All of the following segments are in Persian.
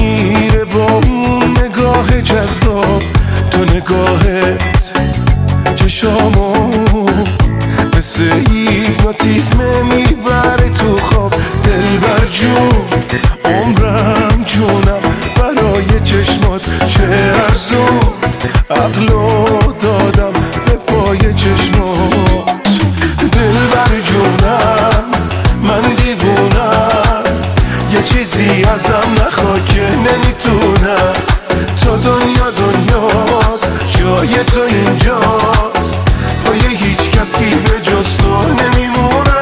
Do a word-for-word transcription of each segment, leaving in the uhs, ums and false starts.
میره با اون نگاه جذاب. تو نگاهت چشامو مثل هیپنوتیزم میبره تو خواب. دلبر جون عمرم جونم برای چشمات، چه ارزون عقلو دادم به پای چشمات. دلبر جونم من دیوونم، یه چیزی ازم نخوا که نمیتونم. تو دنیا دنیاست، جای تو اینجاست، پای هیچ کسی به جز تو نمیمونم.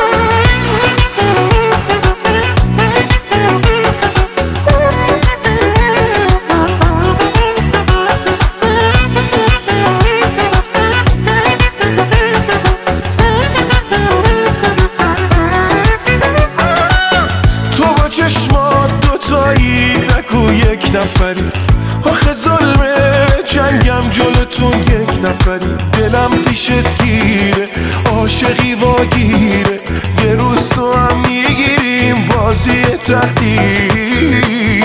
تو با چشمات دوتایی دکو یک نفری، آخه ظلمه جنگم جلوتون یک نفری. دلم پیشت گیره عاشقی واگیره، یه روز تو هم میگیریم بازی تقدیر.